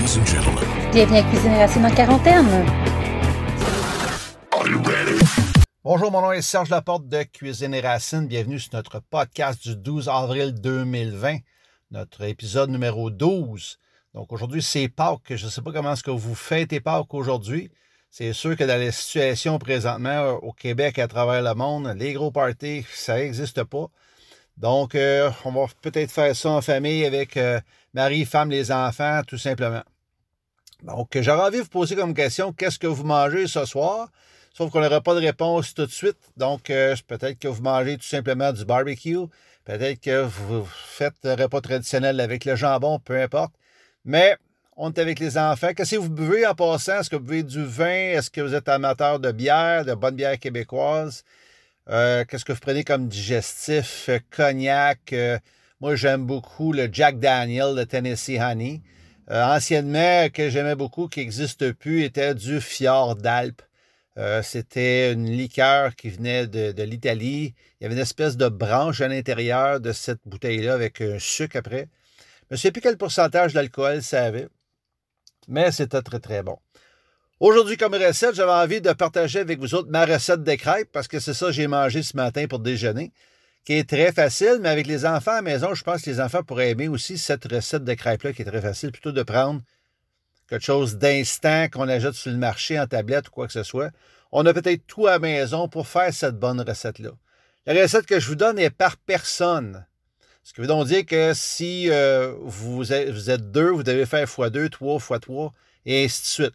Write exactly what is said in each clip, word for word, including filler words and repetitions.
Ladies and gentlemen. Bienvenue à Cuisine et Racines en quarantaine. Are you ready? Bonjour, mon nom est Serge Laporte de Cuisine et Racines. Bienvenue sur notre podcast du douze avril deux mille vingt, notre épisode numéro douze. Donc aujourd'hui, c'est Pâques. Je ne sais pas comment est-ce que vous fêtez Pâques aujourd'hui. C'est sûr que dans la situation présentement au Québec et à travers le monde, les gros parties, ça n'existe pas. Donc, euh, on va peut-être faire ça en famille avec euh, mari, femme, les enfants, tout simplement. Donc, j'aurais envie de vous poser comme question, qu'est-ce que vous mangez ce soir? Sauf qu'on n'aura pas de réponse tout de suite. Donc, euh, peut-être que vous mangez tout simplement du barbecue. Peut-être que vous faites le repas traditionnel avec le jambon, peu importe. Mais, on est avec les enfants. Qu'est-ce que vous buvez en passant? Est-ce que vous buvez du vin? Est-ce que vous êtes amateur de bière, de bonne bière québécoise? Euh, qu'est-ce que vous prenez comme digestif? Euh, cognac. Euh, moi, j'aime beaucoup le Jack Daniel de Tennessee Honey. Euh, anciennement, que j'aimais beaucoup, qui n'existe plus, était du Fjord d'Alpes. Euh, c'était une liqueur qui venait de, de l'Italie. Il y avait une espèce de branche à l'intérieur de cette bouteille-là avec un sucre après. Je ne sais plus quel pourcentage d'alcool ça avait, mais c'était très, très bon. Aujourd'hui, comme recette, j'avais envie de partager avec vous autres ma recette de crêpes parce que c'est ça que j'ai mangé ce matin pour déjeuner, qui est très facile, mais avec les enfants à la maison, je pense que les enfants pourraient aimer aussi cette recette de crêpes-là qui est très facile, plutôt de prendre quelque chose d'instant qu'on achète sur le marché en tablette ou quoi que ce soit. On a peut-être tout à la maison pour faire cette bonne recette-là. La recette que je vous donne est par personne. Ce qui veut donc dire que si euh, vous, êtes, vous êtes deux, vous devez faire fois deux, trois, fois trois, et ainsi de suite.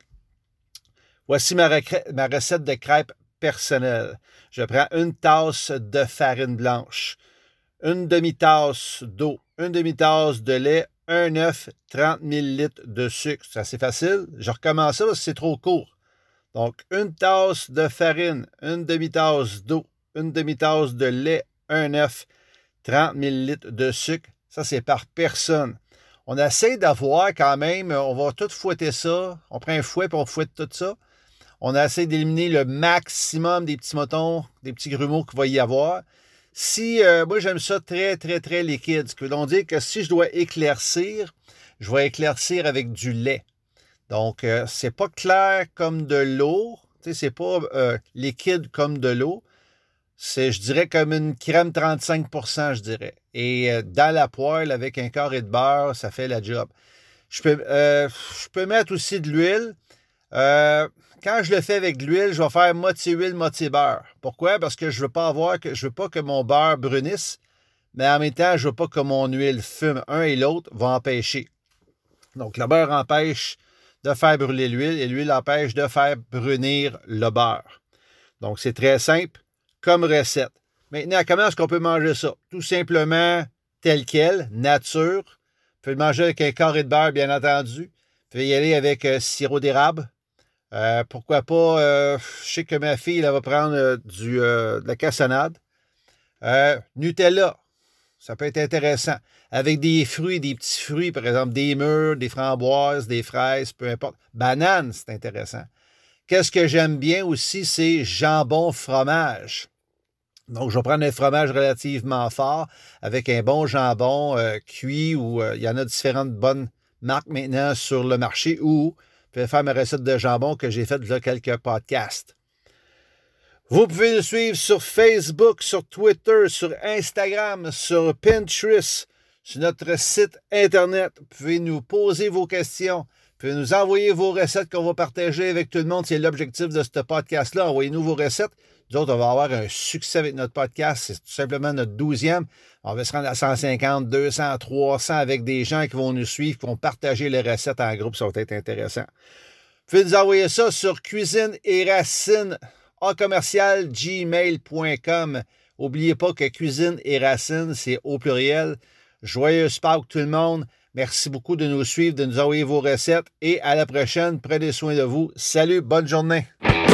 Voici ma, ma recette de crêpes personnelle. Je prends une tasse de farine blanche, une demi-tasse d'eau, une demi-tasse de lait, un œuf, trente millilitres de sucre. C'est assez facile. Je recommence ça parce que c'est trop court. Donc, une tasse de farine, une demi-tasse d'eau, une demi-tasse de lait, un œuf, trente millilitres de sucre. Ça, c'est par personne. On essaie d'avoir quand même, on va tout fouetter ça. On prend un fouet et on fouette tout ça. On essaie d'éliminer le maximum des petits motons, des petits grumeaux qu'il va y avoir. Si, euh, moi, j'aime ça très, très, très liquide. Ce qui veut donc dire que si je dois éclaircir, je vais éclaircir avec du lait. Donc, euh, c'est pas clair comme de l'eau. Tu sais, c'est pas euh, liquide comme de l'eau. C'est, je dirais, comme une crème trente-cinq pour cent, je dirais. Et euh, dans la poêle, avec un carré de beurre, ça fait la job. Je peux, euh, je peux mettre aussi de l'huile. Euh, quand je le fais avec de l'huile, je vais faire moitié huile, moitié beurre. Pourquoi? Parce que je veux pas avoir que je veux pas que mon beurre brunisse, mais en même temps, je veux pas que mon huile fume. Un et l'autre vont empêcher. Donc, le beurre empêche de faire brûler l'huile et l'huile empêche de faire brunir le beurre. Donc, c'est très simple comme recette. Maintenant, comment est-ce qu'on peut manger ça? Tout simplement tel quel, nature. Vous pouvez le manger avec un carré de beurre, bien entendu. Vous pouvez y aller avec euh, sirop d'érable. Euh, pourquoi pas, euh, je sais que ma fille, elle va prendre euh, du, euh, de la cassonade. Euh, Nutella, ça peut être intéressant. Avec des fruits, des petits fruits, par exemple des mûres, des framboises, des fraises, peu importe. Banane, c'est intéressant. Qu'est-ce que j'aime bien aussi, c'est jambon fromage. Donc, je vais prendre un fromage relativement fort avec un bon jambon euh, cuit ou euh, il y en a différentes bonnes marques maintenant sur le marché ou je vais faire ma recette de jambon que j'ai faite il y a quelques podcasts. Vous pouvez nous suivre sur Facebook, sur Twitter, sur Instagram, sur Pinterest, sur notre site Internet. Vous pouvez nous poser vos questions. Vous pouvez nous envoyer vos recettes qu'on va partager avec tout le monde. C'est l'objectif de ce podcast-là. Envoyez-nous vos recettes. Nous autres, on va avoir un succès avec notre podcast. C'est tout simplement notre douzième. On va se rendre à cent cinquante, deux cents, trois cents avec des gens qui vont nous suivre, qui vont partager les recettes en groupe. Ça va être intéressant. Vous pouvez nous envoyer ça sur cuisine et racines en commercial gmail point com. N'oubliez pas que cuisine et racines, c'est au pluriel. Joyeuse Pâques tout le monde. Merci beaucoup de nous suivre, de nous envoyer vos recettes et à la prochaine. Prenez soin de vous. Salut, bonne journée.